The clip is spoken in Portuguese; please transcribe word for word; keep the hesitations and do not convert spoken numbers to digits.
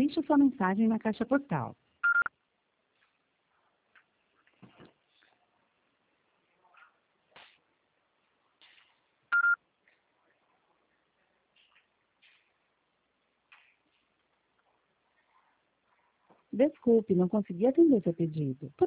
Deixe sua mensagem na caixa postal. Desculpe, não consegui atender seu pedido. Por